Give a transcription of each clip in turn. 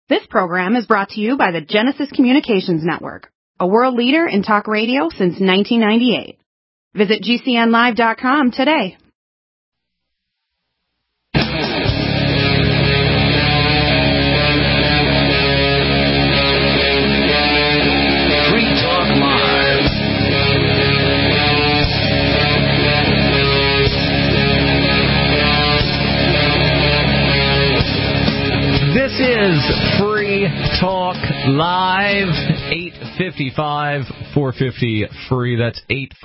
This program is brought to you by the Genesis Communications Network, a world leader in talk radio since 1998. Visit GCNlive.com today. Free Talk Live. This is Free Talk Live, 855-450-FREE. That's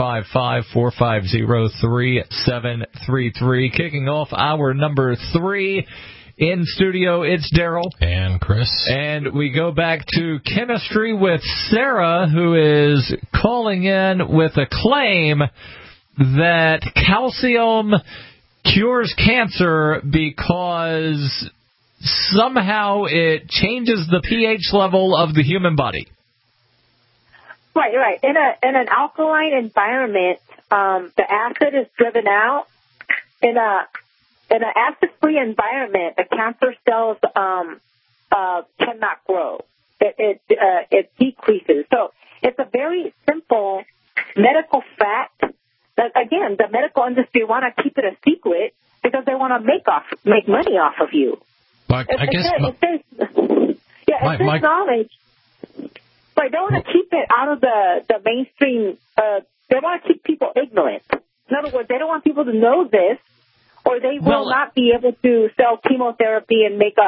855-450-3733. Kicking off hour number 3. In studio, it's Daryl. And Chris. And we go back to chemistry with Sarah, who is calling in with a claim that calcium cures cancer because somehow it changes the pH level of the human body. Right. In an alkaline environment, the acid is driven out. In an acid-free environment, the cancer cells cannot grow. It decreases. So it's a very simple medical fact that, again, the medical industry want to keep it a secret because they want to make money off of you. But I guess it's knowledge. But they want to keep it out of the mainstream. They want to keep people ignorant. In other words, they don't want people to know this, or they will not be able to sell chemotherapy and make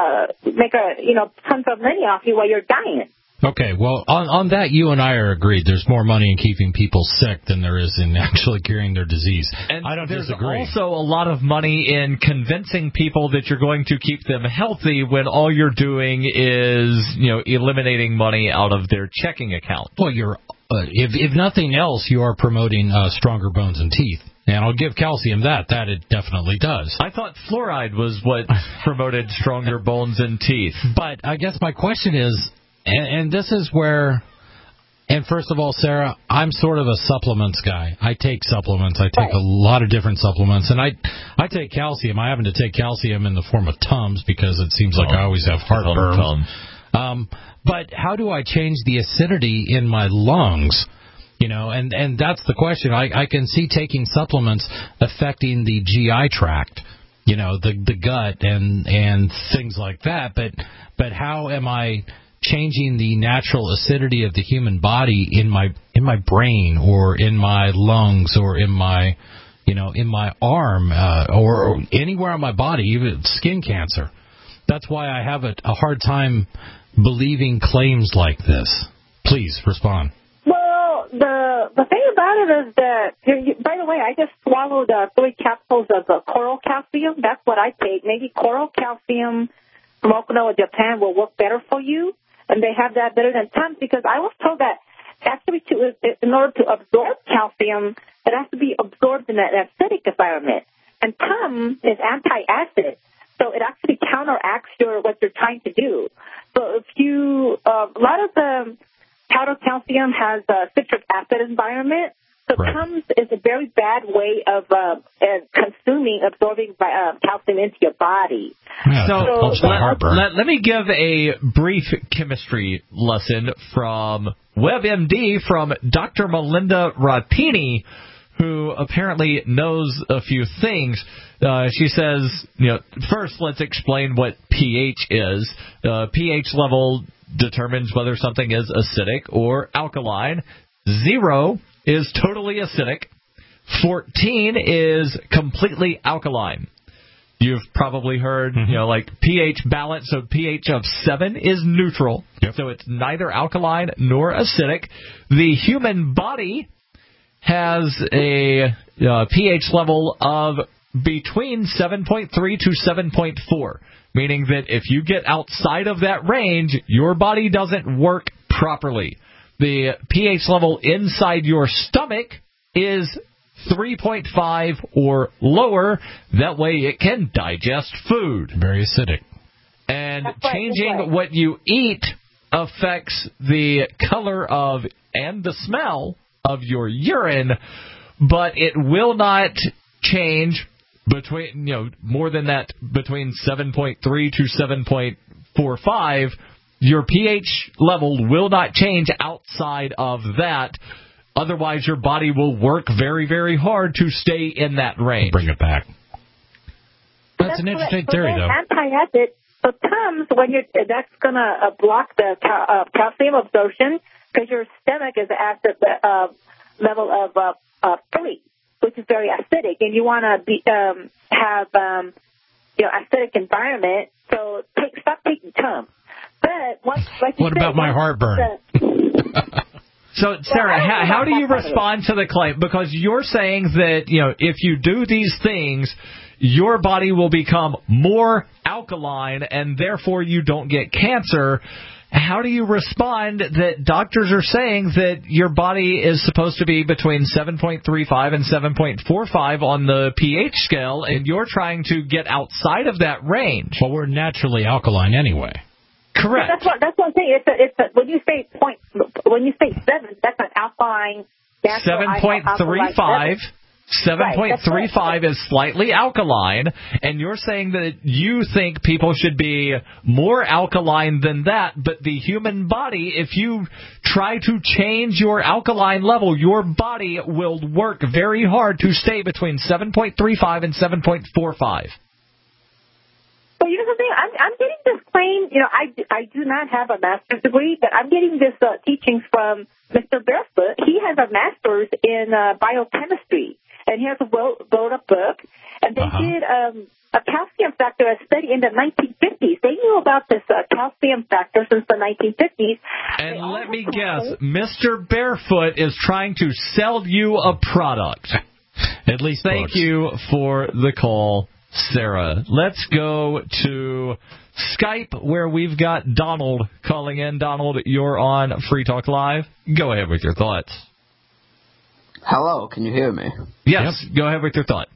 tons of money off you while you're dying. Okay, well, on that, you and I are agreed. There's more money in keeping people sick than there is in actually curing their disease. And I don't there's disagree. Also a lot of money in convincing people that you're going to keep them healthy when all you're doing is, eliminating money out of their checking account. Well, you're if nothing else, you are promoting stronger bones and teeth. And I'll give calcium that it definitely does. I thought fluoride was what promoted stronger bones and teeth. But I guess my question is, and this is where, and first of all, Sarah, I'm sort of a supplements guy. I take supplements. I take a lot of different supplements. And I take calcium. I happen to take calcium in the form of Tums because it seems like I always have heartburn. But how do I change the acidity in my lungs? And that's the question. I can see taking supplements affecting the GI tract, the gut and things like that. But how am I changing the natural acidity of the human body in my brain or in my lungs or in my arm or anywhere on my body, even skin cancer? That's why I have a hard time believing claims like this. Please respond. Well, the thing about it is that, by the way, I just swallowed 3 capsules of coral calcium. That's what I take. Maybe coral calcium from Okinawa, Japan will work better for you. And they have that better than Tums because I was told that actually in order to absorb calcium, it has to be absorbed in an acidic environment. And Tums is anti-acid, so it actually counteracts what you're trying to do. So if a lot of the powder calcium has a citric acid environment, so Tums is a very bad way of absorbing calcium into your body. Yeah, so let me give a brief chemistry lesson from WebMD from Dr. Melinda Rapini, who apparently knows a few things. She says, first let's explain what pH is. pH level determines whether something is acidic or alkaline. 0 is totally acidic. 14 is completely alkaline. You've probably heard, like pH balance, so pH of 7 is neutral. Yep. So it's neither alkaline nor acidic. The human body has a pH level of between 7.3 to 7.4, meaning that if you get outside of that range, your body doesn't work properly. The pH level inside your stomach is 3.5 or lower. That way it can digest food. Very acidic. And changing what you eat affects the color of and the smell of your urine, but it will not change between more than that, between 7.3 to 7.45 your pH level will not change outside of that. Otherwise, your body will work very, very hard to stay in that range. Bring it back. That's an interesting theory, though. Antiacid becomes when that's going to block the calcium absorption because your stomach is acid level of 3, which is very acidic, and you want to have acidic environment. So stop taking TUM. But what about my heartburn? So, Sarah, how do you respond to the claim? Because you're saying that, if you do these things, your body will become more alkaline and therefore you don't get cancer. How do you respond that doctors are saying that your body is supposed to be between 7.35 and 7.45 on the pH scale, and you're trying to get outside of that range? Well, we're naturally alkaline anyway. Correct. That's what I'm saying. When you say 7, that's an alkaline. 7.35. 7.35 is slightly alkaline, and you're saying that you think people should be more alkaline than that, but the human body, if you try to change your alkaline level, your body will work very hard to stay between 7.35 and 7.45. Well, you know something? I'm getting this claim. I do not have a master's degree, but I'm getting this teachings from Mr. Barefoot. He has a master's in biochemistry, and he has wrote a book. And they did a calcium factor study in the 1950s. They knew about this calcium factor since the 1950s. And let me guess, Mr. Barefoot is trying to sell you a product. At least thank you for the call, Sarah. Let's go to Skype, where we've got Donald calling in. Donald, you're on Free Talk Live. Go ahead with your thoughts. Hello, can you hear me? Yes, Go ahead with your thought.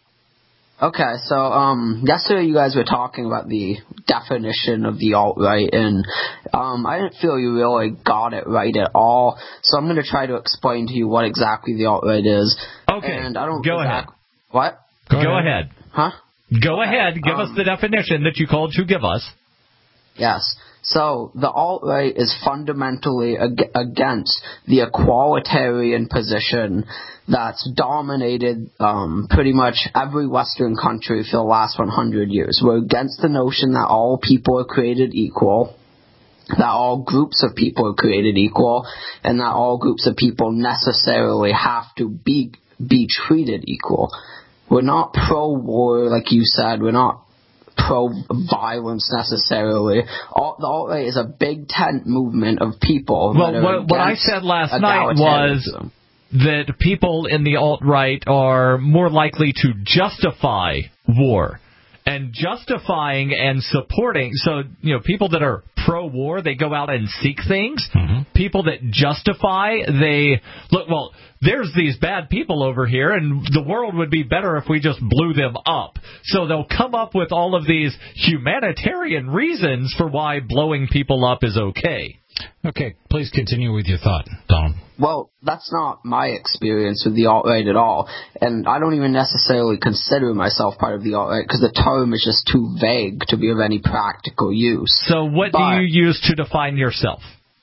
Okay, so yesterday you guys were talking about the definition of the alt-right, and I didn't feel you really got it right at all, so I'm going to try to explain to you what exactly the alt-right is. Okay, and I don't go ahead. What? Go ahead. Huh? Go ahead, give us the definition that you called to give us. Yes. So the alt-right is fundamentally against the equalitarian position that's dominated pretty much every Western country for the last 100 years. We're against the notion that all people are created equal, that all groups of people are created equal, and that all groups of people necessarily have to be treated equal. We're not pro-war, like you said. We're not pro-violence necessarily. The alt-right is a big tent movement of people. Well, what I said last night was that people in the alt-right are more likely to justify war. And justifying and supporting, so, people that are pro-war, they go out and seek things. Mm-hmm. People that justify, they look, well, there's these bad people over here, and the world would be better if we just blew them up. So they'll come up with all of these humanitarian reasons for why blowing people up is okay. Okay, please continue with your thought, Donald. Well, that's not my experience with the alt-right at all, and I don't even necessarily consider myself part of the alt-right because the term is just too vague to be of any practical use. So what do you use to define yourself?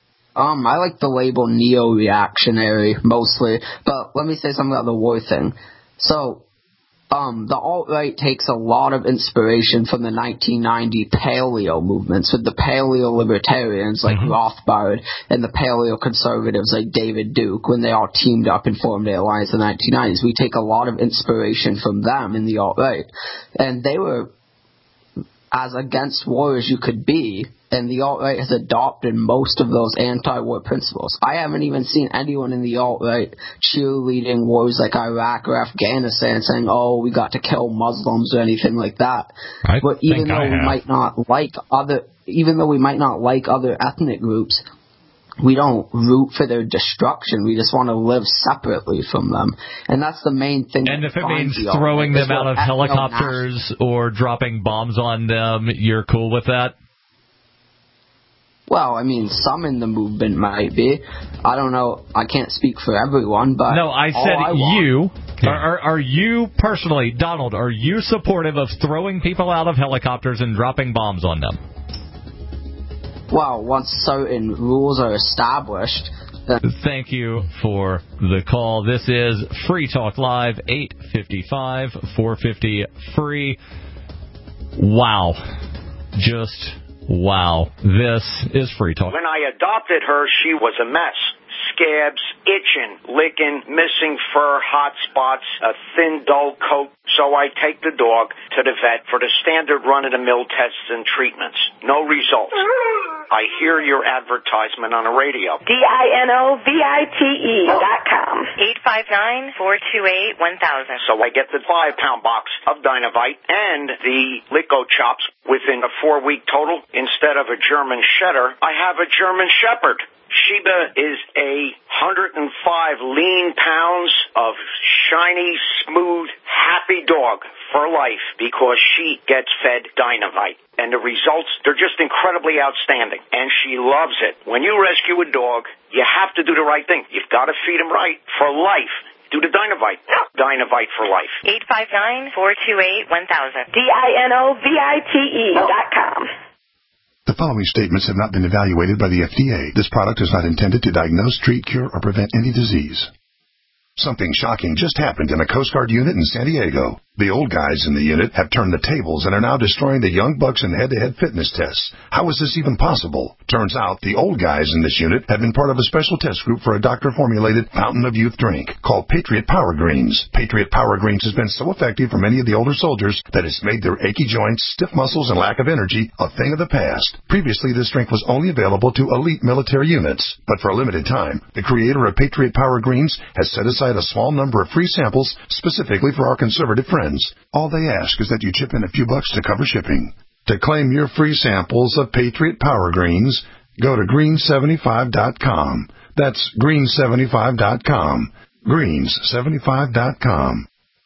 I like the label neo-reactionary mostly, but let me say something about the war thing. So, the alt-right takes a lot of inspiration from the 1990 paleo movements with the paleo-libertarians like Rothbard and the paleo-conservatives like David Duke when they all teamed up and formed the alliance in the 1990s. We take a lot of inspiration from them in the alt-right. And they were as against war as you could be, and the alt-right has adopted most of those anti-war principles. I haven't even seen anyone in the alt-right cheerleading wars like Iraq or Afghanistan saying, oh, we got to kill Muslims or anything like that. But even though we might not like other ethnic groups, we don't root for their destruction. We just want to live separately from them. And that's the main thing. And if it means throwing them out of helicopters or dropping bombs on them, you're cool with that? Well, I mean, some in the movement might be. I don't know. I can't speak for everyone, but... No, I said you. Are you personally, Donald, are you supportive of throwing people out of helicopters and dropping bombs on them? well, once certain rules are established. Thank you for the call. This is Free Talk Live, 855-450-FREE. Wow. Just wow. This is Free Talk. When I adopted her, she was a mess. Scabs, itching, licking, missing fur, hot spots, a thin, dull coat. So I take the dog to the vet for the standard run-of-the-mill tests and treatments. No results. I hear your advertisement on the radio. DINOVITE.com. 859-428-1000. So I get the 5-pound box of Dynovite and the Lico Chops within a 4-week total. Instead of a German Shedder, I have a German Shepherd. Sheba is 105 lean pounds of shiny, smooth, happy dog for life because she gets fed Dynovite. And the results, they're just incredibly outstanding. And she loves it. When you rescue a dog, you have to do the right thing. You've got to feed him right for life. Do the Dynovite. Dynovite for life. 859-428-1000. DINOVITE.com. The following statements have not been evaluated by the FDA. This product is not intended to diagnose, treat, cure, or prevent any disease. Something shocking just happened in a Coast Guard unit in San Diego. The old guys in the unit have turned the tables and are now destroying the young bucks in head-to-head fitness tests. How is this even possible? Turns out the old guys in this unit have been part of a special test group for a doctor-formulated fountain of youth drink called Patriot Power Greens. Patriot Power Greens has been so effective for many of the older soldiers that it's made their achy joints, stiff muscles, and lack of energy a thing of the past. Previously, this drink was only available to elite military units, but for a limited time, the creator of Patriot Power Greens has set aside a small number of free samples specifically for our conservative friends. All they ask is that you chip in a few bucks to cover shipping. To claim your free samples of Patriot Power Greens, go to greens75.com. That's greens75.com. Greens75.com.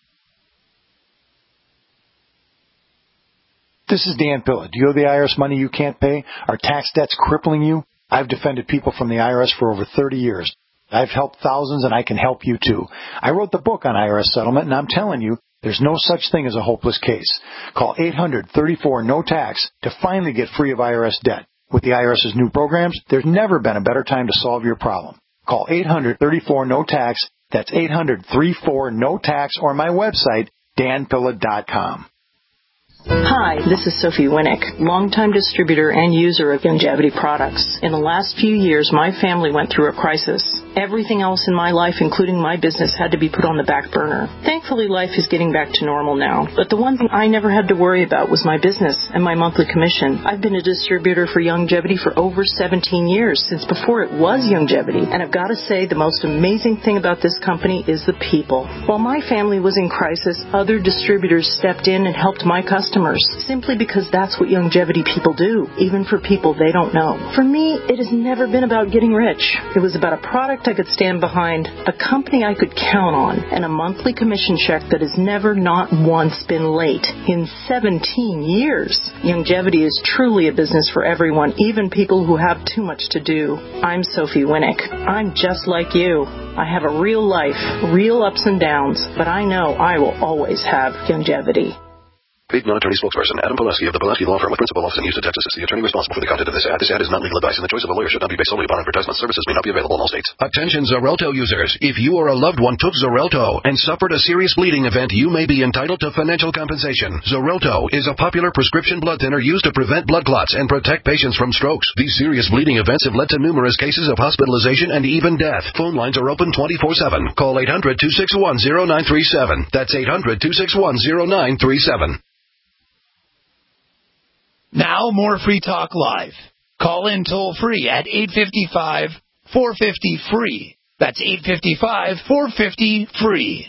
This is Dan Pilla. Do you owe the IRS money you can't pay? Are tax debts crippling you? I've defended people from the IRS for over 30 years. I've helped thousands, and I can help you too. I wrote the book on IRS settlement, and I'm telling you, there's no such thing as a hopeless case. Call 800-34-NO-TAX to finally get free of IRS debt. With the IRS's new programs, there's never been a better time to solve your problem. Call 800-34-NO-TAX. That's 800-34-NO-TAX, or my website, danpilla.com. Hi, this is Sophie Winnick, longtime distributor and user of Youngevity products. In the last few years, my family went through a crisis. Everything else in my life, including my business, had to be put on the back burner. Thankfully, life is getting back to normal now. But the one thing I never had to worry about was my business and my monthly commission. I've been a distributor for Youngevity for over 17 years, since before it was Youngevity. And I've got to say, the most amazing thing about this company is the people. While my family was in crisis, other distributors stepped in and helped my customers, simply because that's what Youngevity people do, even for people they don't know. For me, it has never been about getting rich. It was about a product I could stand behind, a company I could count on, and a monthly commission check that has never, not once, been late in 17 years. Youngevity is truly a business for everyone, even people who have too much to do. I'm Sophie Winnick. I'm just like you. I have a real life, real ups and downs, but I know I will always have Youngevity. Paid non-attorney spokesperson Adam Pulaski of the Pulaski Law Firm with principal office in Houston, Texas, is the attorney responsible for the content of this ad. This ad is not legal advice, and the choice of a lawyer should not be based solely upon advertisement. Services may not be available in all states. Attention Xarelto users. If you or a loved one took Xarelto and suffered a serious bleeding event, you may be entitled to financial compensation. Xarelto is a popular prescription blood thinner used to prevent blood clots and protect patients from strokes. These serious bleeding events have led to numerous cases of hospitalization and even death. Phone lines are open 24/7. Call 800-261-0937. That's 800-261-0937. Now more Free Talk Live. Call in toll-free at 855-450-FREE. That's 855-450-FREE.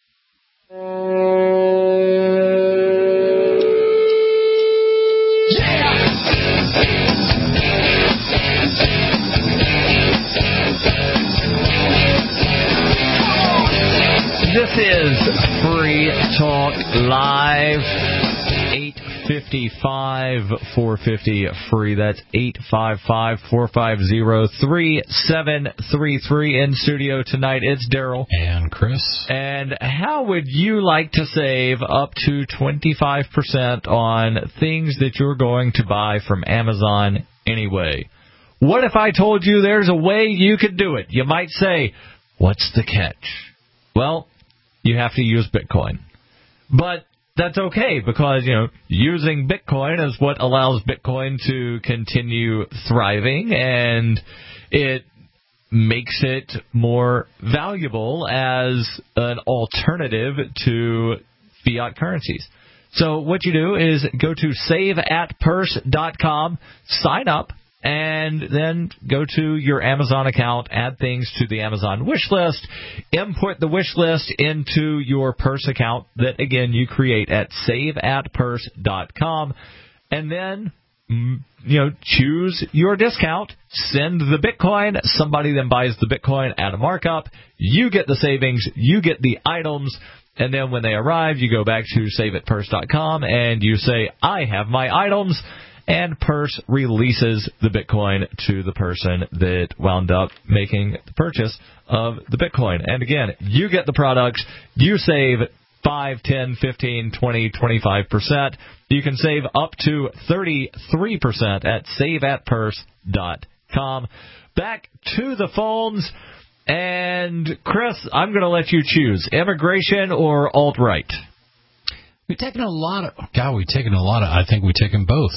This is Free Talk Live. 855-450-FREE. That's 855-450-3733. In studio tonight, it's Daryl. And Chris. And how would you like to save up to 25% on things that you're going to buy from Amazon anyway. What if I told you there's a way you could do it? You might say, what's the catch? Well, you have to use Bitcoin. But that's okay because, using Bitcoin is what allows Bitcoin to continue thriving, and it makes it more valuable as an alternative to fiat currencies. So what you do is go to saveatpurse.com, sign up, and then go to your Amazon account, add things to the Amazon wish list, import the wish list into your Purse account that, again, you create at saveatpurse.com, and then, choose your discount, send the Bitcoin, somebody then buys the Bitcoin at a markup, you get the savings, you get the items, and then when they arrive, you go back to saveatpurse.com and you say, I have my items, and Purse releases the Bitcoin to the person that wound up making the purchase of the Bitcoin. And again, you get the products, you save 5, 10, 15, 20, 25%. You can save up to 33% at saveatpurse.com. Back to the phones. And, Chris, I'm going to let you choose, immigration or alt-right. We've taken a lot of, I think we've taken both.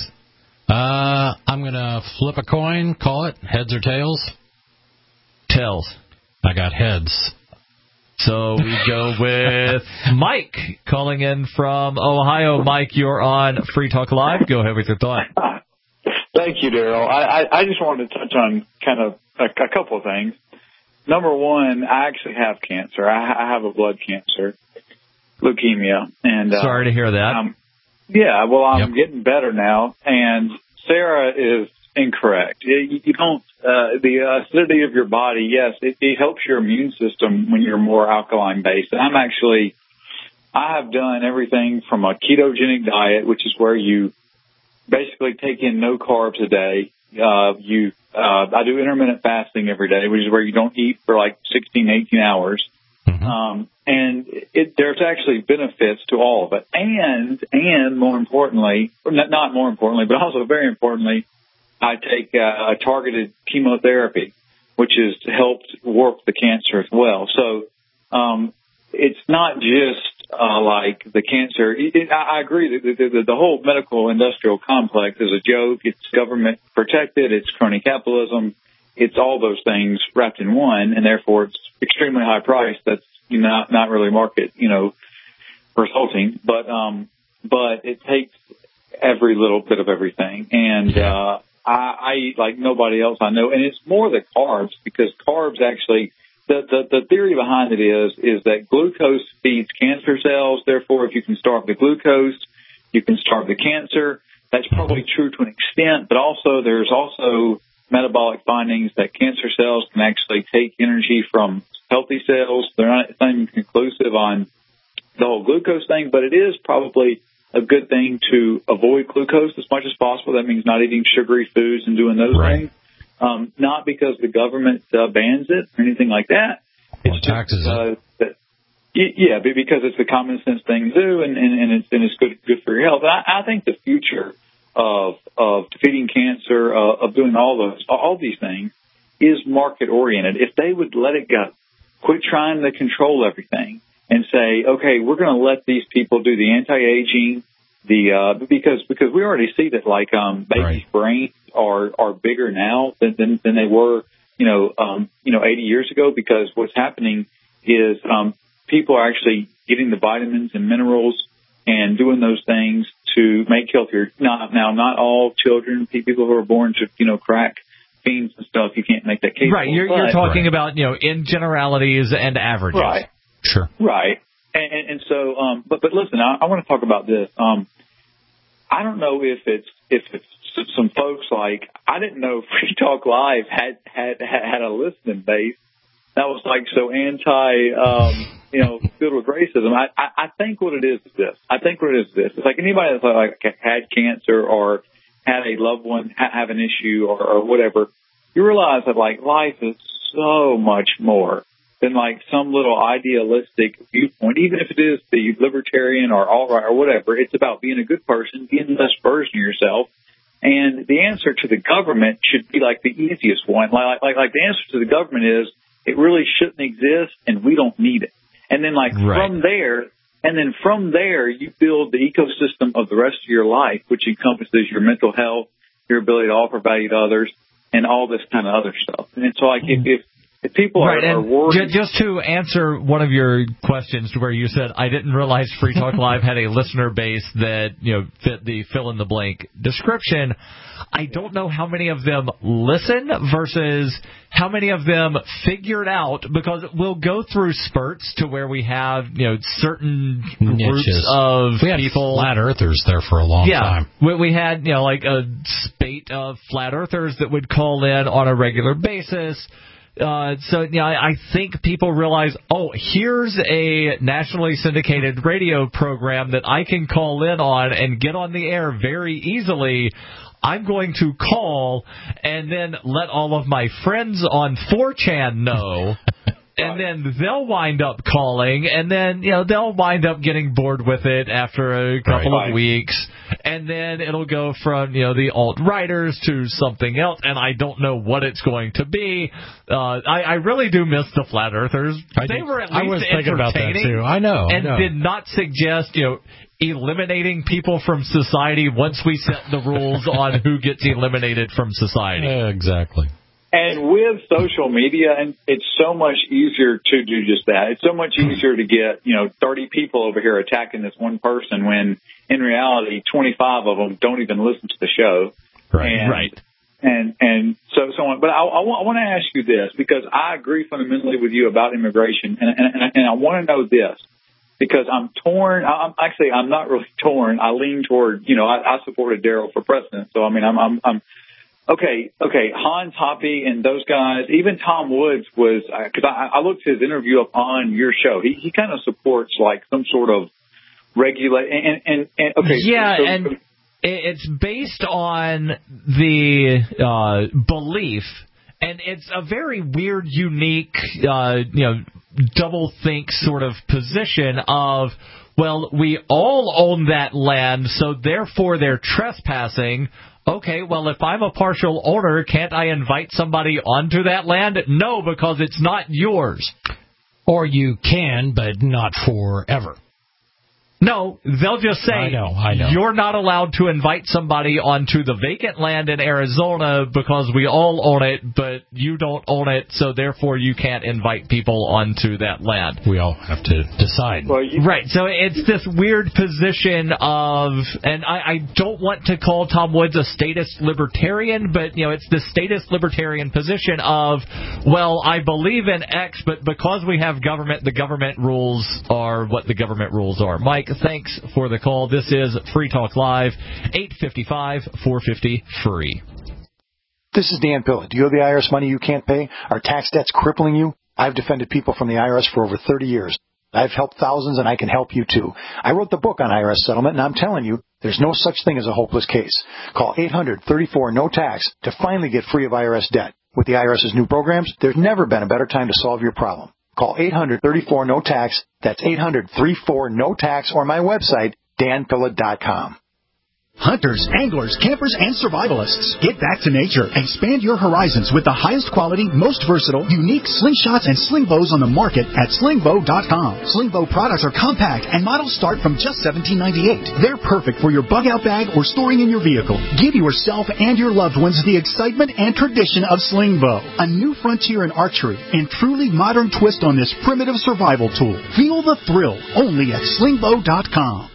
I'm going to flip a coin, call it heads or tails. Tails. I got heads. So we go with Mike calling in from Ohio. Mike, you're on Free Talk Live. Go ahead with your thought. Thank you, Daryl. I just wanted to touch on kind of a couple of things. Number one, I actually have cancer. I have a blood cancer, leukemia. And sorry to hear that. I'm getting better now. And Sarah is incorrect. You don't, the acidity of your body, yes, it helps your immune system when you're more alkaline based. I have done everything from a ketogenic diet, which is where you basically take in no carbs a day. I do intermittent fasting every day, which is where you don't eat for like 16, 18 hours. Mm-hmm. And there's actually benefits to all of it. And more importantly, not more importantly, but also very importantly, I take a targeted chemotherapy, which has helped work the cancer as well. So it's not just like the cancer. I agree that the whole medical industrial complex is a joke. It's government protected. It's crony capitalism. It's all those things wrapped in one, and therefore it's extremely high price. That's not really market, resulting. But it takes every little bit of everything, and I eat like nobody else I know, and it's more the carbs, because carbs actually. The theory behind it is that glucose feeds cancer cells. Therefore, if you can starve the glucose, you can starve the cancer. That's probably true to an extent, but also there's also metabolic findings that cancer cells can actually take energy from healthy cells. It's not even conclusive on the whole glucose thing, but it is probably a good thing to avoid glucose as much as possible. That means not eating sugary foods and doing those things. Not because the government bans it or anything like that. It's taxes it. Because it's the common sense thing to do, and it's good for your health. I think the future of defeating cancer, of doing all these things, is market oriented. If they would let it go, quit trying to control everything, and say, okay, we're going to let these people do the anti-aging. Because we already see that babies' brains are bigger now than they were 80 years ago, because what's happening is people are actually getting the vitamins and minerals and doing those things to make healthier. Now not all children, people who are born to crack fiends and stuff, you can't make that case. Right, you're talking about in generalities and averages. Right. Sure. Right. And so, but listen, I want to talk about this. I don't know if it's some folks like, I didn't know Free Talk Live had a listening base that was like so filled with racism. I think what it is this. It's like anybody that's like had cancer or had a loved one have an issue or whatever, you realize that like life is so much more than like some little idealistic viewpoint, even if it is the libertarian or alt-right or whatever. It's about being a good person, being the best version of yourself, And the answer to the government should be like the easiest one. Like the answer to the government is it really shouldn't exist and we don't need it. And then from there, you build the ecosystem of the rest of your life, which encompasses your mental health, your ability to offer value to others, and all this kind of other stuff. And so if people are worried... Just to answer one of your questions where you said, I didn't realize Free Talk Live had a listener base that fit the fill-in-the-blank description, I don't know how many of them listen versus how many of them figured out, because we'll go through spurts to where we have certain groups of we had people. Flat earthers there for a long time. We had like a spate of flat earthers that would call in on a regular basis. I think people realize, here's a nationally syndicated radio program that I can call in on and get on the air very easily. I'm going to call and then let all of my friends on 4chan know. And then they'll wind up calling, and then they'll wind up getting bored with it after a couple of weeks, and then it'll go from the alt-righters to something else, and I don't know what it's going to be. I really do miss the flat earthers. They were at least thinking about that too. I know, did not suggest eliminating people from society once we set the rules on who gets eliminated from society. Exactly. And with social media, and it's so much easier to do just that. It's so much easier to get, 30 people over here attacking this one person when, in reality, 25 of them don't even listen to the show. Right. And so on. But I want to ask you this, because I agree fundamentally with you about immigration, and I want to know this, because I'm torn. I'm not really torn. I lean toward, I supported Daryl for president. So, I'm Okay. Hans Hoppe and those guys, even Tom Woods was, because I looked his interview up on your show. He kind of supports some sort of and it's based on the belief, and it's a very weird, unique, double think sort of position of, well, we all own that land, so therefore they're trespassing. Okay, well, if I'm a partial owner, can't I invite somebody onto that land? No, because it's not yours. Or you can, but not forever. No, they'll just say, I know. You're not allowed to invite somebody onto the vacant land in Arizona because we all own it, but you don't own it, so therefore you can't invite people onto that land. We all have to decide. Right, so it's this weird position of, and I don't want to call Tom Woods a statist libertarian, but, it's the statist libertarian position of, well, I believe in X, but because we have government, the government rules are what the government rules are. Mike, thanks for the call. This is Free Talk Live, 855-450-FREE. This is Dan Pilla. Do you owe the IRS money you can't pay? Are tax debts crippling you? I've defended people from the IRS for over 30 years. I've helped thousands, and I can help you, too. I wrote the book on IRS settlement, and I'm telling you, there's no such thing as a hopeless case. Call 800-34-NO-TAX to finally get free of IRS debt. With the IRS's new programs, there's never been a better time to solve your problem. Call 800-34-NO-TAX. That's 800-34-NO-TAX, or my website, danpilla.com. Hunters, anglers, campers, and survivalists. Get back to nature. Expand your horizons with the highest quality, most versatile, unique slingshots and sling bows on the market at slingbow.com. Slingbow products are compact and models start from just $17.98. They're perfect for your bug-out bag or storing in your vehicle. Give yourself and your loved ones the excitement and tradition of Slingbow, a new frontier in archery and truly modern twist on this primitive survival tool. Feel the thrill only at slingbow.com.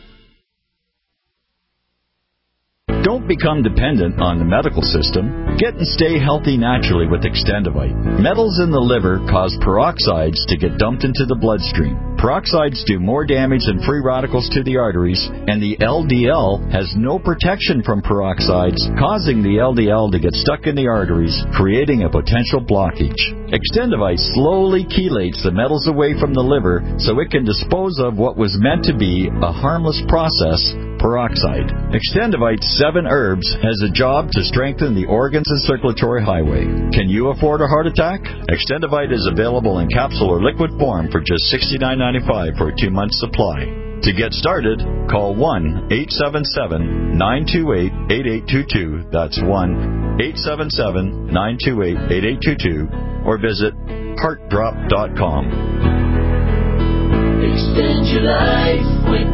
Don't become dependent on the medical system. Get and stay healthy naturally with Extendivite. Metals in the liver cause peroxides to get dumped into the bloodstream. Peroxides do more damage than free radicals to the arteries, and the LDL has no protection from peroxides, causing the LDL to get stuck in the arteries, creating a potential blockage. Extendivite slowly chelates the metals away from the liver so it can dispose of what was meant to be a harmless process, peroxide. Extendivite 7 herbs has a job to strengthen the organs and circulatory highway. Can you afford a heart attack? Extendivite is available in capsule or liquid form for just $69.95 for a 2-month supply. To get started, call 1-877-928-8822. That's 1-877-928-8822. Or visit heartdrop.com. Extend your life with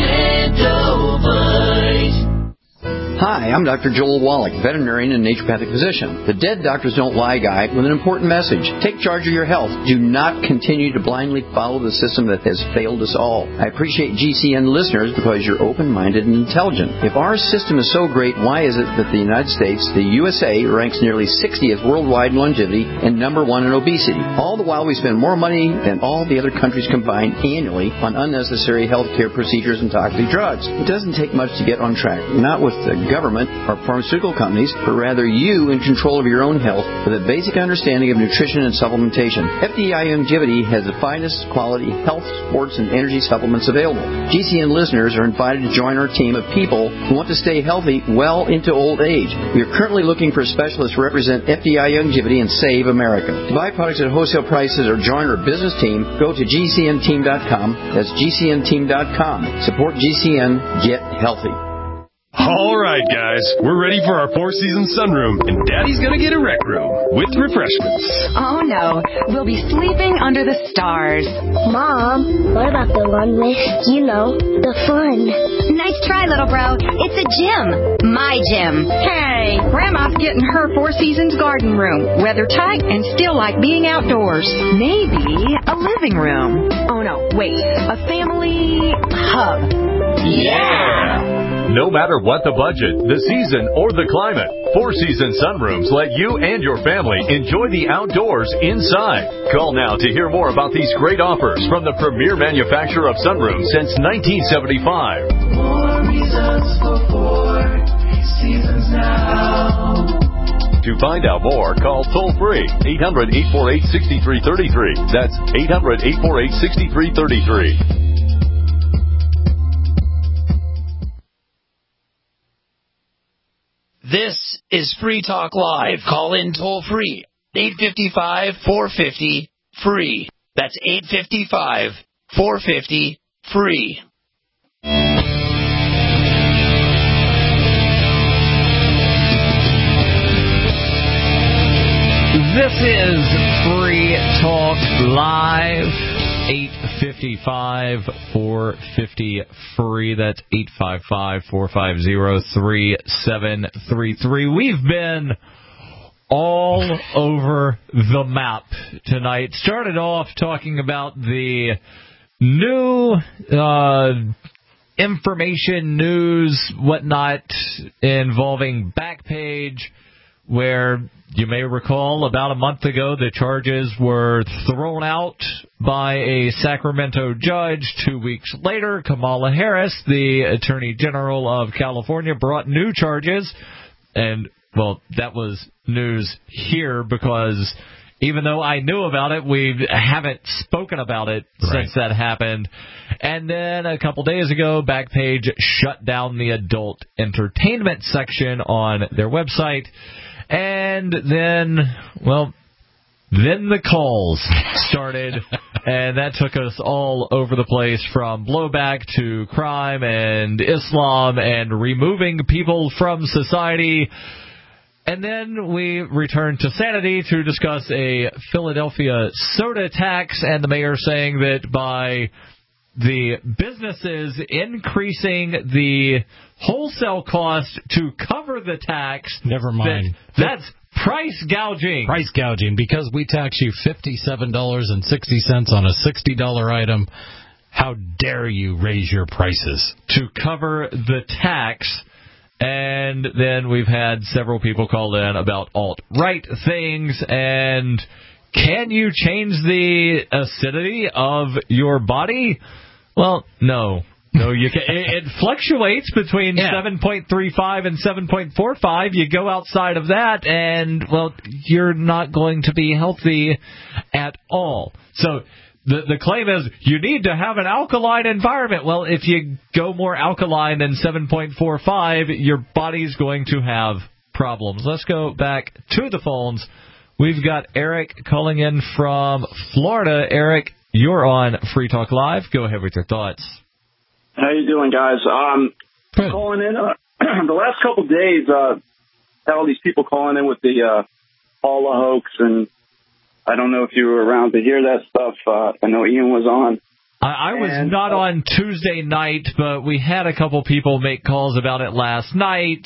Extendovite. Hi, I'm Dr. Joel Wallach, veterinarian and naturopathic physician. The Dead Doctors Don't Lie guy with an important message. Take charge of your health. Do not continue to blindly follow the system that has failed us all. I appreciate GCN listeners because you're open-minded and intelligent. If our system is so great, why is it that the United States, the USA, ranks nearly 60th worldwide in longevity and number 1 in obesity? All the while we spend more money than all the other countries combined annually on unnecessary healthcare procedures and toxic drugs. It doesn't take much to get on track. Not with the government or pharmaceutical companies, but rather you in control of your own health with a basic understanding of nutrition and supplementation. FDI Longevity has the finest quality health, sports, and energy supplements available. GCN listeners are invited to join our team of people who want to stay healthy well into old age. We are currently looking for specialists to represent FDI Longevity and Save America. To buy products at wholesale prices or join our business team, go to GCNteam.com. That's GCNteam.com. Support GCN. Get healthy. All right, guys, we're ready for our four-season sunroom, and Daddy's gonna get a rec room with refreshments. Oh, no. We'll be sleeping under the stars. Mom, what about the one with, the fun? Nice try, little bro. It's a gym. My gym. Hey, Grandma's getting her Four Seasons garden room. Weather tight and still like being outdoors. Maybe a living room. Oh, no, wait. A family hub. Yeah! No matter what the budget, the season, or the climate, Four Seasons Sunrooms let you and your family enjoy the outdoors inside. Call now to hear more about these great offers from the premier manufacturer of sunrooms since 1975. More reasons for Four Seasons now. To find out more, call toll-free 800-848-6333. That's 800-848-6333. This is Free Talk Live. Call in toll free. 855-450-FREE. That's 855-450-FREE. This is Free Talk Live. 855-450-FREE. That's 855-450-3733. We've been all over the map tonight. Started off talking about the new information, news, whatnot, involving Backpage, where you may recall about a month ago the charges were thrown out by a Sacramento judge. 2 weeks later, Kamala Harris, the Attorney General of California, brought new charges. And, well, that was news here because even though I knew about it, we haven't spoken about it since that happened. And then a couple days ago, Backpage shut down the adult entertainment section on their website. And then the calls started, and that took us all over the place, from blowback to crime and Islam and removing people from society. And then we returned to sanity to discuss a Philadelphia soda tax, and the mayor saying that by the businesses increasing the wholesale cost to cover the tax. Never mind. That's price gouging. Price gouging, because we tax you $57.60 on a $60 item. How dare you raise your prices? To cover the tax. And then we've had several people call in about alt-right things. And can you change the acidity of your body? Well, no. No, you can. It fluctuates between 7.35 and 7.45. You go outside of that, and, well, you're not going to be healthy at all. So the claim is you need to have an alkaline environment. Well, if you go more alkaline than 7.45, your body's going to have problems. Let's go back to the phones. We've got Eric calling in from Florida. Eric, you're on Free Talk Live. Go ahead with your thoughts. How you doing, guys? Calling in. The last couple of days, had all these people calling in with the Paula hoax, and I don't know if you were around to hear that stuff. I know Ian was on. I was not on Tuesday night, but we had a couple people make calls about it last night.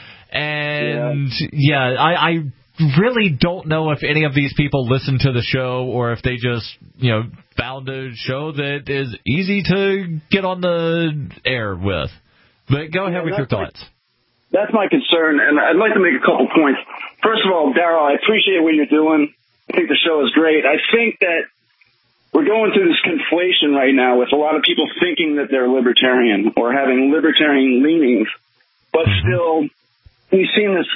And, I really don't know if any of these people listen to the show or if they just, found a show that is easy to get on the air with. But go ahead with your thoughts. That's my concern, and I'd like to make a couple points. First of all, Daryl, I appreciate what you're doing. I think the show is great. I think that we're going through this conflation right now with a lot of people thinking that they're libertarian or having libertarian leanings, but still, we've seen this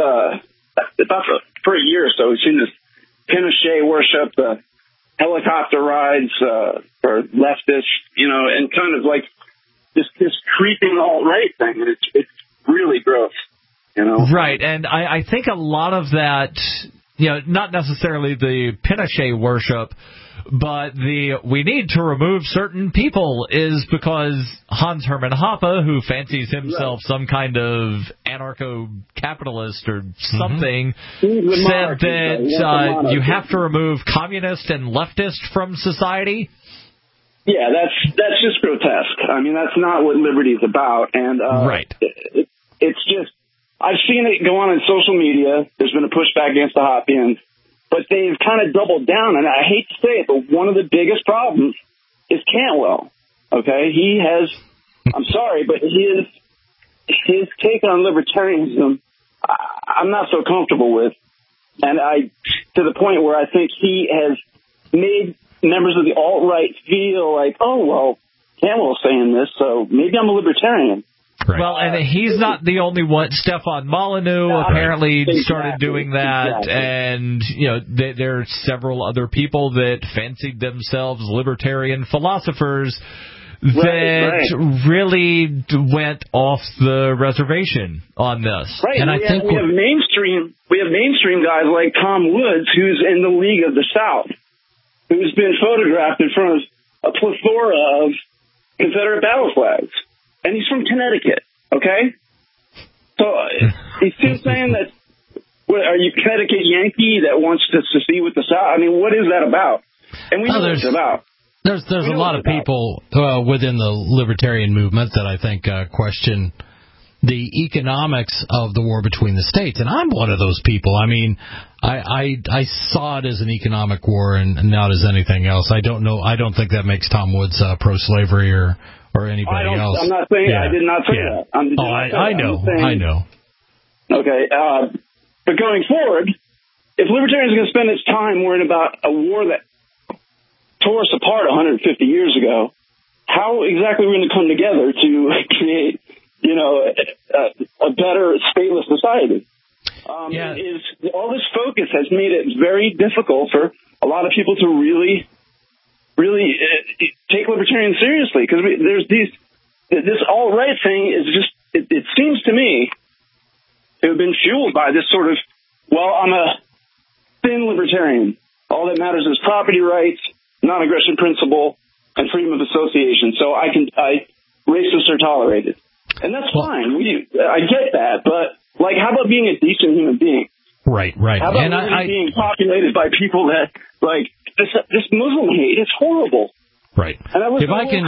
about for a year or so. We've seen this Pinochet worship, the helicopter rides for leftists, and kind of like this creeping alt-right thing. It's really gross, Right, and I think a lot of that, not necessarily the Pinochet worship, but we need to remove certain people is because Hans Hermann Hoppe, who fancies himself some kind of anarcho-capitalist or something, said that you have to remove communist and leftist from society. Yeah, that's just grotesque. I mean, that's not what liberty is about. And right. It's just, I've seen it go on in social media. There's been a pushback against the Hoppians. But they've kind of doubled down, and I hate to say it, but one of the biggest problems is Cantwell, okay? He has, I'm sorry, but his take on libertarianism, I'm not so comfortable with. And to the point where I think he has made members of the alt-right feel like, oh, well, Cantwell's saying this, so maybe I'm a libertarian. Right. Well, and he's not the only one. Stefan Molyneux apparently started doing that, and there are several other people that fancied themselves libertarian philosophers that really went off the reservation on this. Right, and I think we have mainstream guys like Tom Woods, who's in the League of the South, who's been photographed in front of a plethora of Confederate battle flags. And he's from Connecticut, okay? So he's still saying that, are you Connecticut Yankee that wants to secede with the South? I mean, what is that about? And we know what it's about. There's a lot of people within the libertarian movement that I think question the economics of the war between the states, and I'm one of those people. I mean, I saw it as an economic war and not as anything else. I don't think that makes Tom Woods pro-slavery or anybody else. I'm not saying I did not say that. I know. Okay, but going forward, if libertarians are going to spend its time worrying about a war that tore us apart 150 years ago, how exactly are we going to come together to create, a better stateless society? All this focus has made it very difficult for a lot of people to really take libertarians seriously, because there's this alt-right thing is just, it seems to me to have been fueled by this sort of, I'm a thin libertarian. All that matters is property rights, non-aggression principle, and freedom of association. So racists are tolerated. And that's fine. I get that. But, how about being a decent human being? Right. How about being populated by people that, this Muslim hate is horrible. Right. If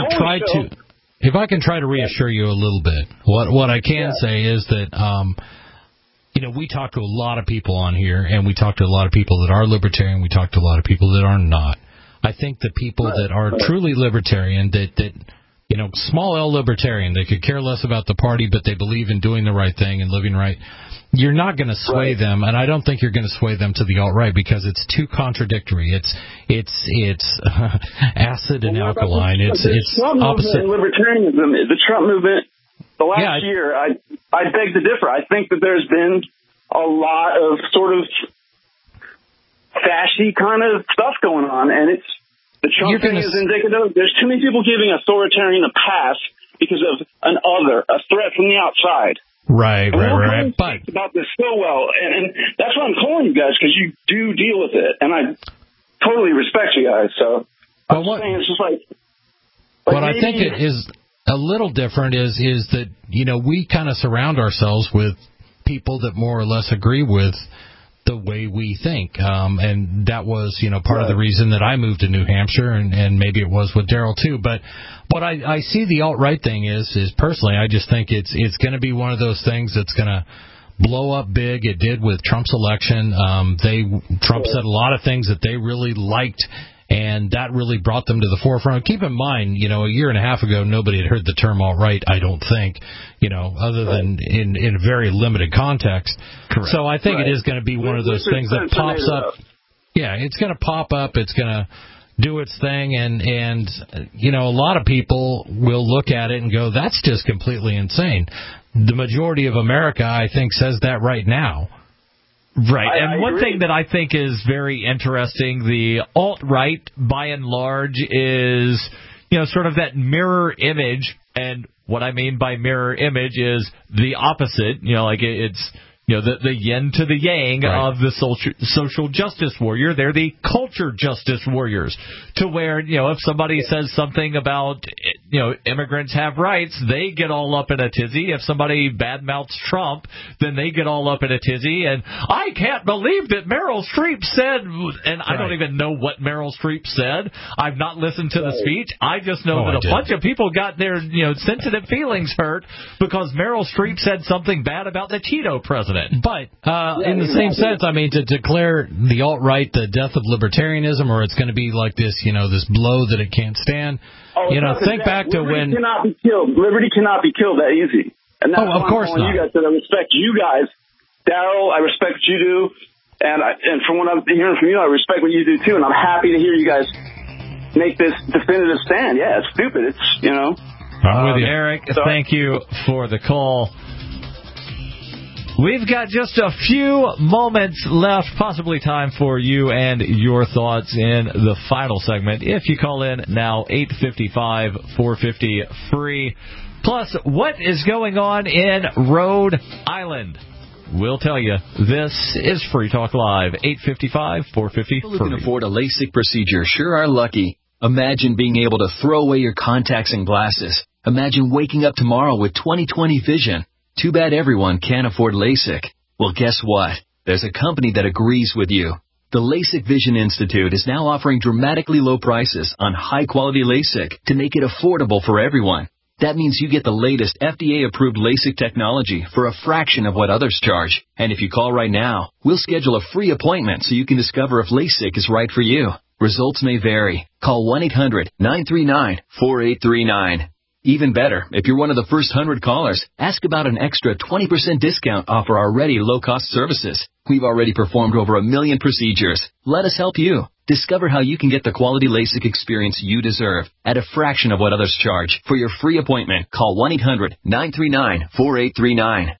I can try to reassure you a little bit, what I can say is that, we talk to a lot of people on here, and we talk to a lot of people that are libertarian. We talk to a lot of people that are not. I think the people that are truly libertarian, that small L libertarian, they could care less about the party, but they believe in doing the right thing and living right. You're not going to sway them, and I don't think you're going to sway them to the alt-right because it's too contradictory. It's acid and alkaline. It's Trump opposite. Libertarianism, the Trump movement. The last year, I beg to differ. I think that there's been a lot of sort of fashy kind of stuff going on, and the Trump thing is indicative. There's too many people giving authoritarian a pass because of a threat from the outside. Right. But about this so well, and that's why I'm calling you guys, because you do deal with it, and I totally respect you guys. So I'm saying it's just what I think it is. a little different is that, we kind of surround ourselves with people that more or less agree with the way we think. And that was, part of the reason that I moved to New Hampshire, and maybe it was with Daryl too. But what I see the alt-right thing is personally, I just think it's going to be one of those things that's going to blow up big. It did with Trump's election. Trump said a lot of things that they really liked, and that really brought them to the forefront. Keep in mind, a year and a half ago, nobody had heard the term alt-right, I don't think, other than in a very limited context. Correct. So I think it is going to be one of those things that pops up. Yeah, it's going to pop up. It's going to do its thing, and a lot of people will look at it and go, that's just completely insane. The majority of America, I think, says that right now. Right, and one thing that I think is very interesting, the alt-right, by and large, is, sort of that mirror image, and what I mean by mirror image is the opposite, it's, the yin to the yang of the social justice warrior. They're the culture justice warriors, to where, if somebody says something about, immigrants have rights, they get all up in a tizzy. If somebody badmouths Trump, then they get all up in a tizzy. And I can't believe that Meryl Streep said, and I don't even know what Meryl Streep said. I've not listened to the speech. I just know that a bunch of people got their, sensitive feelings hurt because Meryl Streep said something bad about the Cheeto president. But in the same sense, I mean, to declare the alt-right the death of libertarianism, or it's going to be like this, this blow that it can't stand. Think back to when Liberty cannot be killed that easy. And that's of course not. You guys, I respect you guys, Daryl. I respect what you do, and from what I'm hearing from you, I respect what you do too. And I'm happy to hear you guys make this definitive stand. Yeah, it's stupid. It's I'm with you, Eric. Thank you for the call. We've got just a few moments left, possibly time for you and your thoughts in the final segment. If you call in now, 855-450-FREE. Plus, what is going on in Rhode Island? We'll tell you. This is Free Talk Live, 855-450-FREE. People who can afford a LASIK procedure sure are lucky. Imagine being able to throw away your contacts and glasses. Imagine waking up tomorrow with 20/20 vision. Too bad everyone can't afford LASIK. Well, guess what? There's a company that agrees with you. The LASIK Vision Institute is now offering dramatically low prices on high-quality LASIK to make it affordable for everyone. That means you get the latest FDA-approved LASIK technology for a fraction of what others charge. And if you call right now, we'll schedule a free appointment so you can discover if LASIK is right for you. Results may vary. Call 1-800-939-4839. Even better, if you're one of the first 100 callers, ask about an extra 20% discount off our already low-cost services. We've already performed over 1 million procedures. Let us help you. Discover how you can get the quality LASIK experience you deserve at a fraction of what others charge. For your free appointment, call 1-800-939-4839.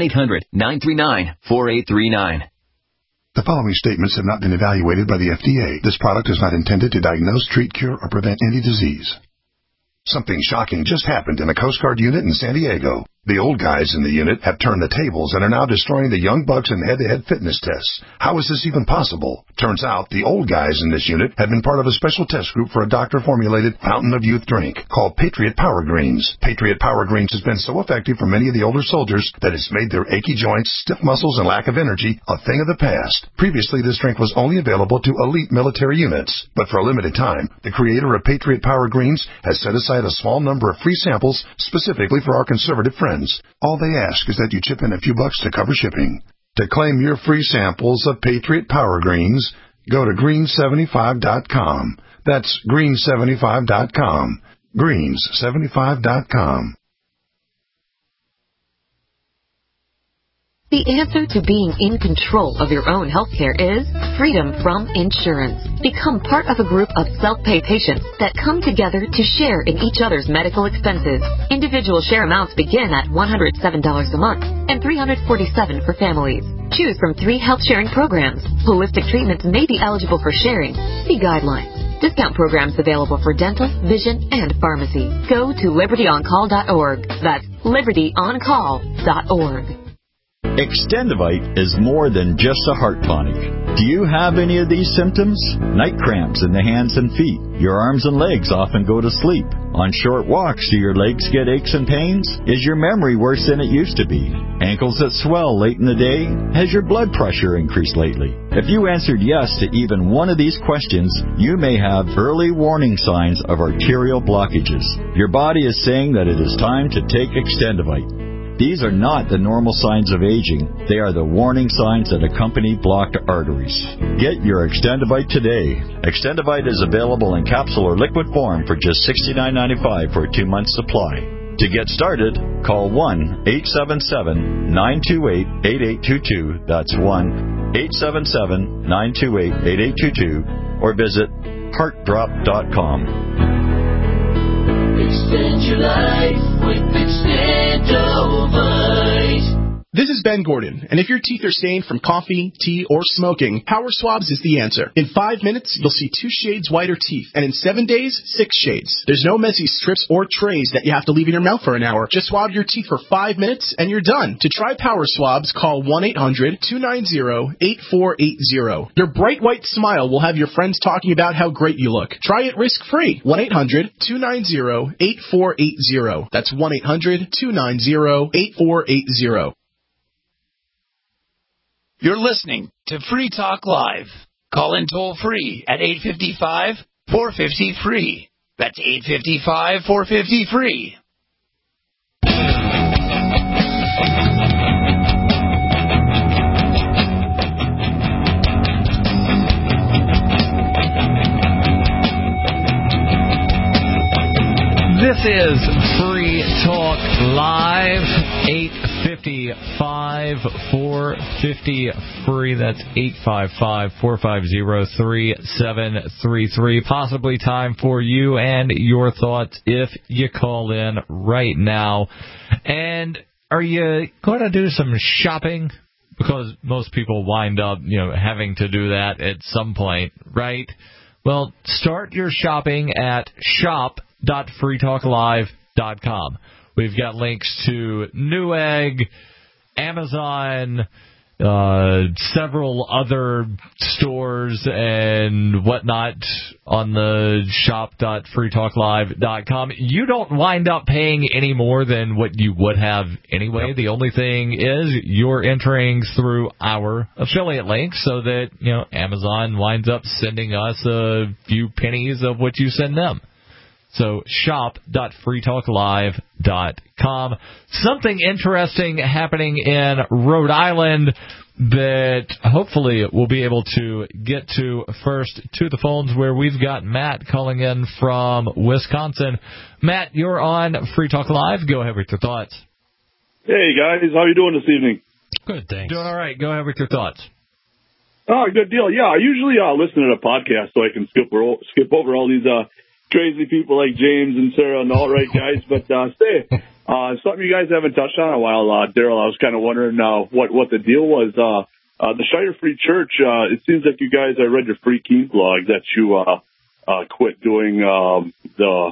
1-800-939-4839. The following statements have not been evaluated by the FDA. This product is not intended to diagnose, treat, cure, or prevent any disease. Something shocking just happened in a Coast Guard unit in San Diego. The old guys in the unit have turned the tables and are now destroying the young bucks in head-to-head fitness tests. How is this even possible? Turns out the old guys in this unit had been part of a special test group for a doctor-formulated fountain of youth drink called Patriot Power Greens. Patriot Power Greens has been so effective for many of the older soldiers that it's made their achy joints, stiff muscles, and lack of energy a thing of the past. Previously, this drink was only available to elite military units, but for a limited time, the creator of Patriot Power Greens has set aside a small number of free samples specifically for our conservative friends. All they ask is that you chip in a few bucks to cover shipping. To claim your free samples of Patriot Power Greens, go to greens75.com. That's greens75.com. Greens75.com. The answer to being in control of your own healthcare is freedom from insurance. Become part of a group of self-pay patients that come together to share in each other's medical expenses. Individual share amounts begin at $107 a month and $347 for families. Choose from 3 health-sharing programs. Holistic treatments may be eligible for sharing. See guidelines. Discount programs available for dental, vision, and pharmacy. Go to libertyoncall.org. That's libertyoncall.org. Extendivite is more than just a heart tonic. Do you have any of these symptoms? Night cramps in the hands and feet. Your arms and legs often go to sleep. On short walks, do your legs get aches and pains? Is your memory worse than it used to be? Ankles that swell late in the day? Has your blood pressure increased lately? If you answered yes to even one of these questions, you may have early warning signs of arterial blockages. Your body is saying that it is time to take Extendivite. These are not the normal signs of aging. They are the warning signs that accompany blocked arteries. Get your Extendivite today. Extendivite is available in capsule or liquid form for just $69.95 for a 2-month supply. To get started, call 1-877-928-8822. That's 1-877-928-8822. Or visit heartdrop.com. Extend your life with Extendovite. This is Ben Gordon, and if your teeth are stained from coffee, tea, or smoking, Power Swabs is the answer. In 5 minutes, you'll see 2 shades whiter teeth, and in 7 days, 6 shades. There's no messy strips or trays that you have to leave in your mouth for an hour. Just swab your teeth for 5 minutes, and you're done. To try Power Swabs, call 1-800-290-8480. Your bright white smile will have your friends talking about how great you look. Try it risk-free. 1-800-290-8480. That's 1-800-290-8480. You're listening to Free Talk Live. Call in toll-free at 855-450-FREE. That's 855-450-FREE. This is Free Talk Live, 855-450-FREE. That's 855-450-3733. Possibly time for you and your thoughts if you call in right now. And are you going to do some shopping? Because most people wind up, having to do that at some point, right? Well, start your shopping at shop.freetalklive.com. We've got links to Newegg, Amazon, several other stores and whatnot on the shop.freetalklive.com. You don't wind up paying any more than what you would have anyway. Yep. The only thing is you're entering through our affiliate link so that, Amazon winds up sending us a few pennies of what you send them. So shop.freetalklive.com. Something interesting happening in Rhode Island that hopefully we'll be able to get to first to the phones, where we've got Matt calling in from Wisconsin. Matt, you're on Free Talk Live. Go ahead with your thoughts. Hey, guys. How you doing this evening? Good, thanks. Doing all right. Go ahead with your thoughts. Oh, good deal. Yeah, I usually listen to the podcast so I can skip over all these crazy people like James and Sarah and all right guys. But something you guys haven't touched on in a while, Daryl, I was kind of wondering what the deal was. The Shire Free Church, it seems like you guys, I read your Free Keene blog that you quit doing the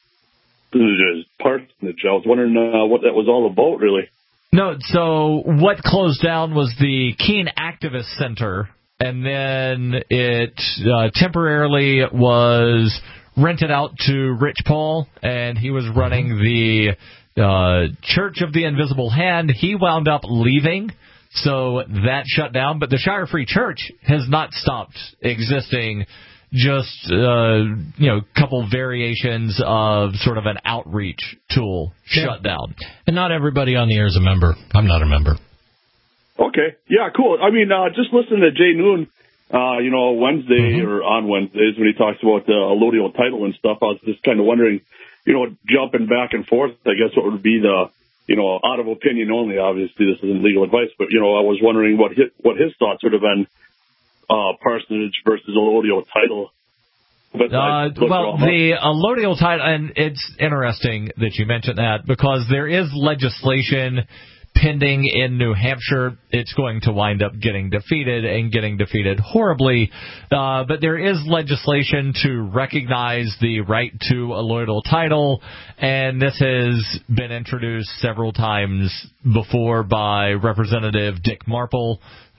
parsonage. I was wondering what that was all about, really. No, so what closed down was the Keene Activist Center, and then it temporarily was rented out to Rich Paul, and he was running the Church of the Invisible Hand. He wound up leaving, so that shut down. But the Shire Free Church has not stopped existing, just couple variations of sort of an outreach tool shut down. And not everybody on the air is a member. I'm not a member. Okay. Yeah, cool. I mean, just listening to Jay Noon, Wednesday or on Wednesdays when he talks about the allodial title and stuff, I was just kind of wondering, jumping back and forth, I guess what would be the, out of opinion only, obviously this isn't legal advice, but, I was wondering what his thoughts would have been, parsonage versus allodial title. But the allodial title, and it's interesting that you mentioned that, because there is legislation pending in New Hampshire. It's going to wind up getting defeated horribly. But there is legislation to recognize the right to allodial title, and this has been introduced several times before by Representative Dick Marple,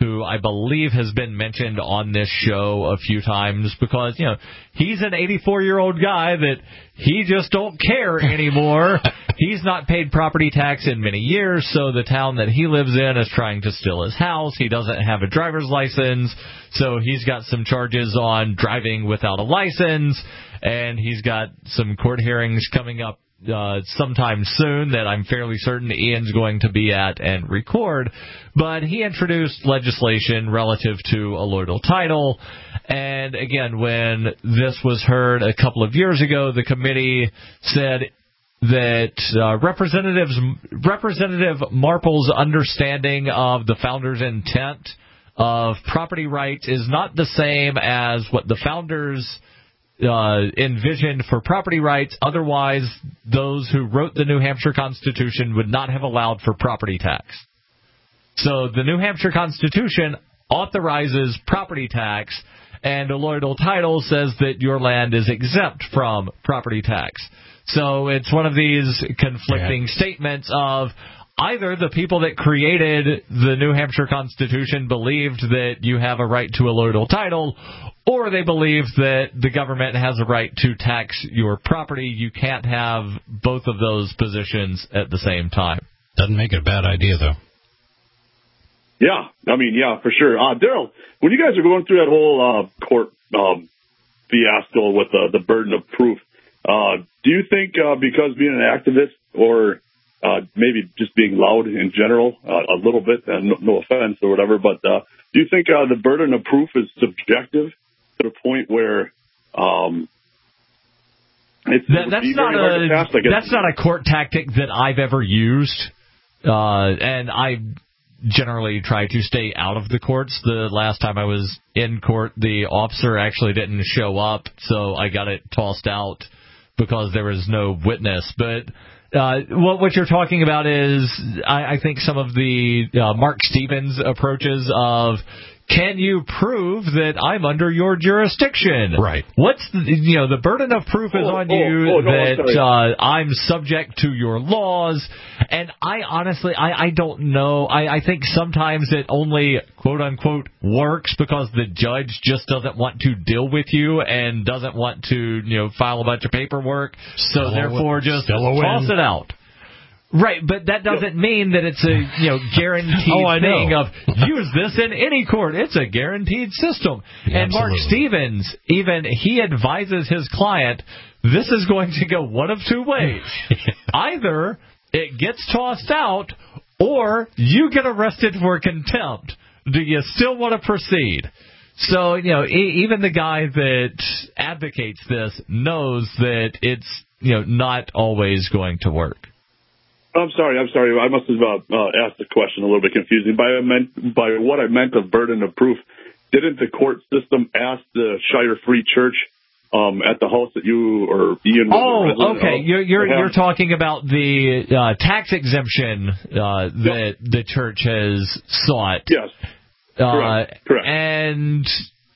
who I believe has been mentioned on this show a few times because, he's an 84-year-old guy that he just don't care anymore. He's not paid property tax in many years, so the town that he lives in is trying to steal his house. He doesn't have a driver's license, so he's got some charges on driving without a license, and he's got some court hearings coming up sometime soon that I'm fairly certain Ian's going to be at and record. But he introduced legislation relative to alloidal title. And again, when this was heard a couple of years ago, the committee said that Representative Marple's understanding of the founders' intent of property rights is not the same as what the founders envisioned for property rights. Otherwise, those who wrote the New Hampshire Constitution would not have allowed for property tax. So the New Hampshire Constitution authorizes property tax, and alloidal title says that your land is exempt from property tax. So it's one of these conflicting statements of either the people that created the New Hampshire Constitution believed that you have a right to alloidal title, or they believe that the government has a right to tax your property. You can't have both of those positions at the same time. Doesn't make it a bad idea, though. Yeah, for sure. Daryl, when you guys are going through that whole court fiasco with the burden of proof, do you think because being an activist or maybe just being loud in general, a little bit, no offense or whatever, but do you think the burden of proof is subjective to the point where that's not a court tactic that I've ever used, and I generally try to stay out of the courts. The last time I was in court, the officer actually didn't show up, so I got it tossed out because there was no witness. But what you're talking about is, I think, some of the Mark Stevens approaches of, can you prove that I'm under your jurisdiction? Right. What's the burden of proof is on you that I'm subject to your laws. And I honestly, I don't know. I think sometimes it only, quote unquote, works because the judge just doesn't want to deal with you and doesn't want to, file a bunch of paperwork. So therefore just toss it out. Right, but that doesn't mean that it's a guaranteed thing of use this in any court. It's a guaranteed system. And Mark Stevens, even he advises his client, this is going to go one of two ways. Either it gets tossed out or you get arrested for contempt. Do you still want to proceed? So, even the guy that advocates this knows that it's, not always going to work. I'm sorry. I must have asked the question a little bit confusing. By what I meant of burden of proof, didn't the court system ask the Shire Free Church at the house that you or Ian was Oh, okay. You're talking about the tax exemption that the church has sought. Yes. Correct. And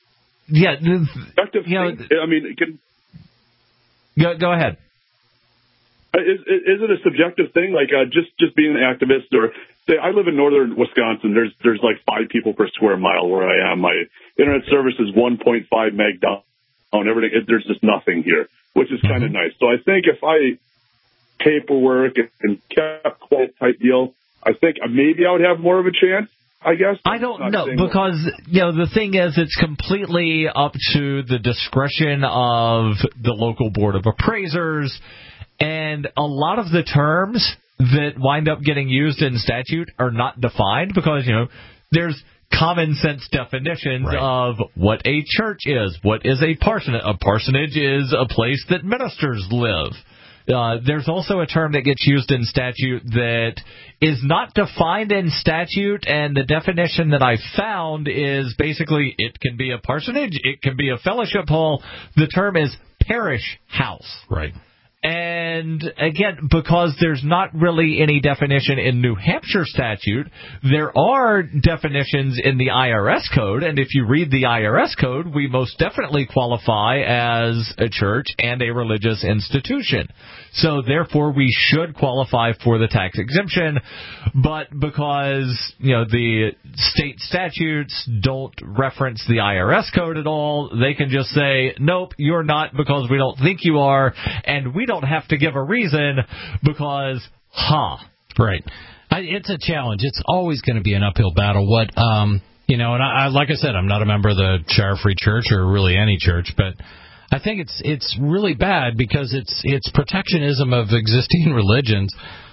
go ahead. Is it a subjective thing? Like just being an activist, or say I live in northern Wisconsin. There's like 5 people per square mile where I am. My internet service is 1.5 meg down. Everything. There's just nothing here, which is kind of nice. So I think if I paperwork and kept quiet type deal, I think maybe I would have more of a chance. I guess. I don't know, because, the thing is, it's completely up to the discretion of the local board of appraisers, and a lot of the terms that wind up getting used in statute are not defined because, there's common sense definitions of what a church is, what is a parsonage. A parsonage is a place that ministers live. There's also a term that gets used in statute that is not defined in statute, and the definition that I found is basically it can be a parsonage, it can be a fellowship hall. The term is parish house. Right. And again, because there's not really any definition in New Hampshire statute, there are definitions in the IRS code, and if you read the IRS code, we most definitely qualify as a church and a religious institution. So therefore, we should qualify for the tax exemption, but because, the state statutes don't reference the IRS code at all, they can just say, nope, you're not because we don't think you are, and we don't have to give a reason because, Right. It's a challenge. It's always going to be an uphill battle. What, and I like I said, I'm not a member of the Shire Free Church or really any church, but I think it's really bad because it's protectionism of existing religions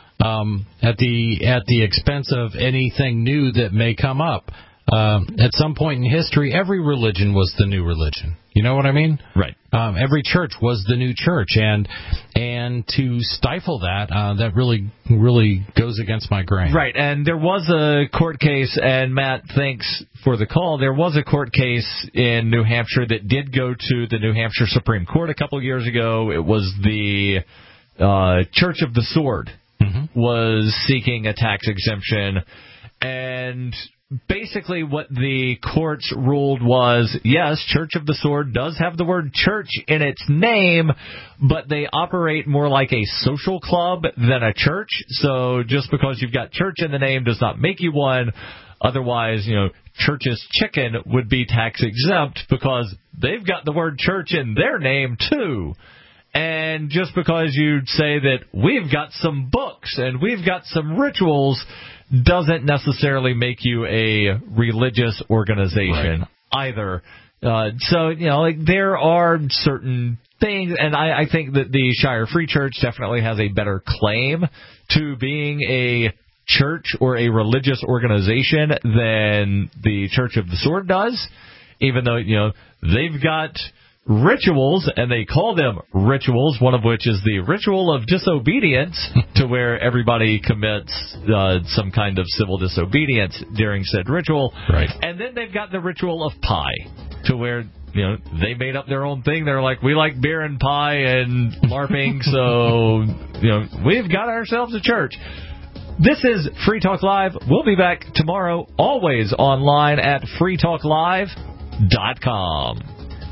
at the expense of anything new that may come up. At some point in history, every religion was the new religion. You know what I mean? Right. Every church was the new church, and to stifle that really goes against my grain. Right, and there was a court case, and Matt, thanks for the call. There was a court case in New Hampshire that did go to the New Hampshire Supreme Court a couple of years ago. It was the Church of the Sword was seeking a tax exemption, and basically what the courts ruled was, yes, Church of the Sword does have the word church in its name, but they operate more like a social club than a church. So just because you've got church in the name does not make you one. Otherwise, Church's Chicken would be tax exempt because they've got the word church in their name too. And just because you say that we've got some books and we've got some rituals doesn't necessarily make you a religious organization either. So, there are certain things, and I think that the Shire Free Church definitely has a better claim to being a church or a religious organization than the Church of the Sword does, even though, they've got rituals, and they call them rituals, one of which is the ritual of disobedience, to where everybody commits some kind of civil disobedience during said ritual. Right. And then they've got the ritual of pie, to where, they made up their own thing. They're like, we like beer and pie and LARPing, so, we've got ourselves a church. This is Free Talk Live. We'll be back tomorrow, always online at freetalklive.com.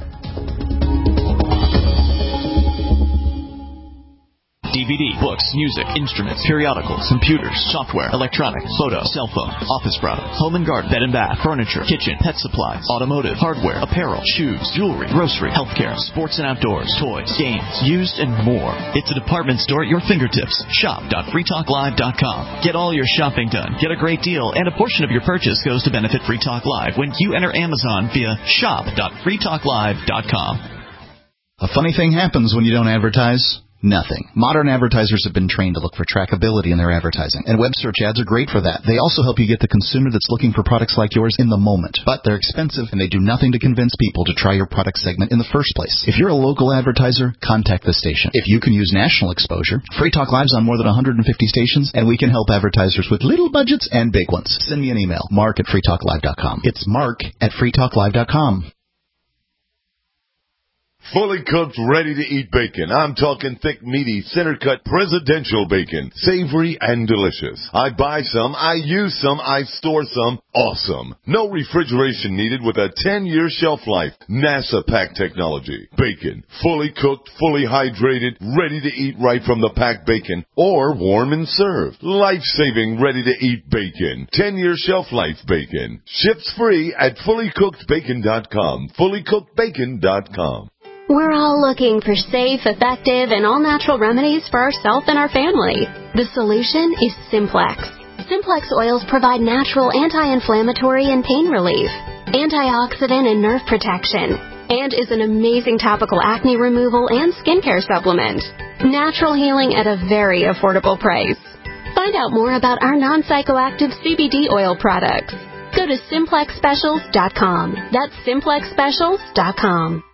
DVD, books, music, instruments, periodicals, computers, software, electronics, photo, cell phone, office products, home and garden, bed and bath, furniture, kitchen, pet supplies, automotive, hardware, apparel, shoes, jewelry, grocery, healthcare, sports and outdoors, toys, games, used, and more. It's a department store at your fingertips. Shop.freetalklive.com. Get all your shopping done, get a great deal, and a portion of your purchase goes to benefit Free Talk Live when you enter Amazon via shop.freetalklive.com. A funny thing happens when you don't advertise. Nothing. Modern advertisers have been trained to look for trackability in their advertising, and web search ads are great for that. They also help you get the consumer that's looking for products like yours in the moment. But they're expensive, and they do nothing to convince people to try your product segment in the first place. If you're a local advertiser, contact the station. If you can use national exposure, Free Talk Live's on more than 150 stations, and we can help advertisers with little budgets and big ones. Send me an email, mark@freetalklive.com. It's mark@freetalklive.com. Fully cooked, ready-to-eat bacon. I'm talking thick, meaty, center-cut presidential bacon. Savory and delicious. I buy some, I use some, I store some. Awesome. No refrigeration needed with a 10-year shelf life. NASA pack technology. Bacon. Fully cooked, fully hydrated, ready to eat right from the packed bacon. Or warm and served. Life-saving, ready-to-eat bacon. 10-year shelf life bacon. Ships free at fullycookedbacon.com. Fullycookedbacon.com. We're all looking for safe, effective, and all-natural remedies for ourselves and our family. The solution is Simplex. Simplex oils provide natural anti-inflammatory and pain relief, antioxidant and nerve protection, and is an amazing topical acne removal and skincare supplement. Natural healing at a very affordable price. Find out more about our non-psychoactive CBD oil products. Go to SimplexSpecials.com. That's SimplexSpecials.com.